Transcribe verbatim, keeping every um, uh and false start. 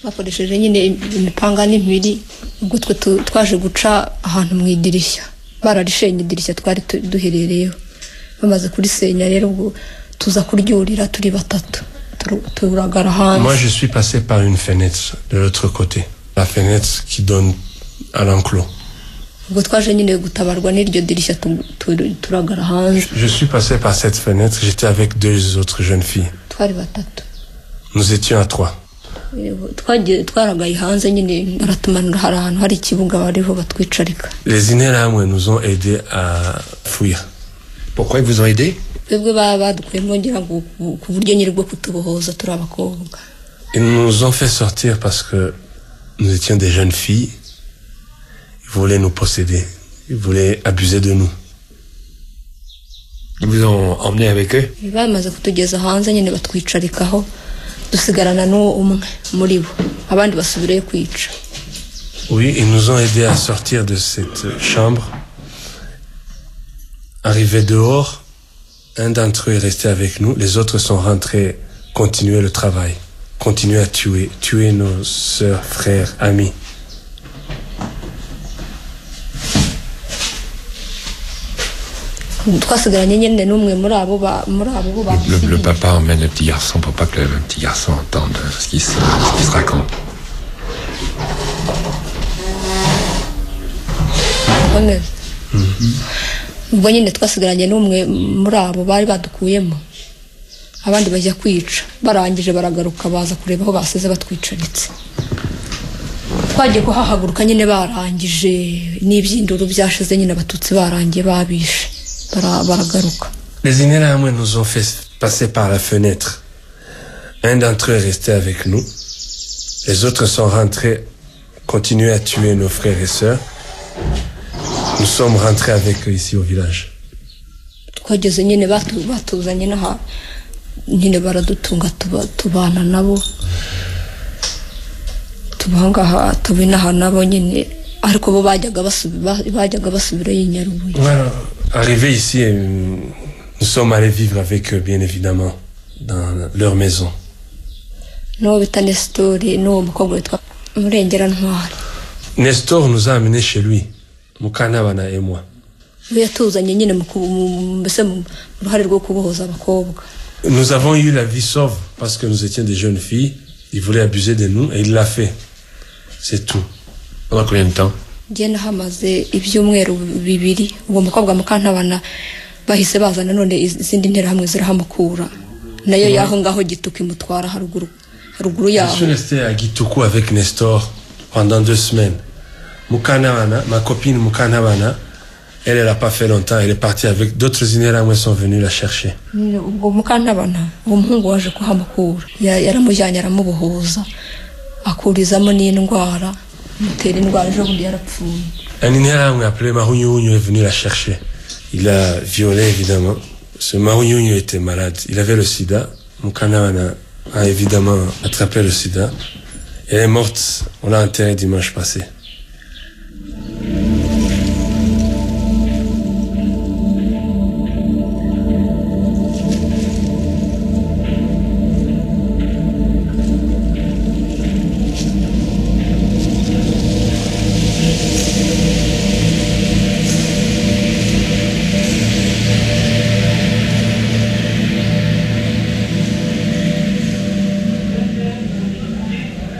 bakoresheje nyine imipanga n'impiri ubwo twe twaje guca ahantu mu idirishya bararishenye idirishya twari duherereyeho bamaze kurisenya rero ubwo tuza kuryurira turi batatu turagara hanze. Moi je suis passé par une fenêtre de l'autre côté, la fenêtre qui donne à l'enclos. ubwo twaje nyine gutabarwa n'iryo dirishya turagara hanze. Je suis passé par cette fenêtre, j'étais avec deux autres jeunes filles. Twari batatu. Nous étions à trois. Les Interahamwe nous ont aidés à fuir. Pourquoi ils vous ont aidés? Ils nous ont fait sortir parce que nous étions des jeunes filles. Ils voulaient nous posséder. Ils voulaient abuser de nous. Ils vous ont emmené avec eux? Oui, ils nous ont aidés à sortir de cette chambre. Arrivés dehors, un d'entre eux est resté avec nous. Les autres sont rentrés, continuer le travail, continuer à tuer, tuer nos sœurs, frères, amis. Le, le papa emmène le petit garçon pour pas que le petit garçon entende ce qui se, ce qui se raconte. Les Interahamwe nous ont fait passer par la fenêtre. Un d'entre eux est resté avec nous. Les autres sont rentrés, continuer à tuer nos frères et sœurs. Nous sommes rentrés avec eux ici au village. Voilà. Arrivés ici, nous sommes allés vivre avec eux, bien évidemment, dans leur maison. Nestor nous a amenés chez lui, Mukanabana et moi. Nous avons eu la vie sauve parce que nous étions des jeunes filles. Il voulait abuser de nous et il l'a fait. C'est tout. Pendant combien de temps? Je suis resté à Gituku avec Nestor pendant deux semaines. Mukanabana, ma copine Mukanabana, elle, elle n'a pas fait longtemps, elle est partie avec d'autres Interahamwe sont venus la chercher. Un Interahamwe appelé Mahunyunyu est venu la chercher. Il l'a violée évidemment. Ce Mahunyunyu était malade. Il avait le sida. Mukanabana a évidemment attrapé le sida. Elle est morte. On l'a enterrée dimanche passé.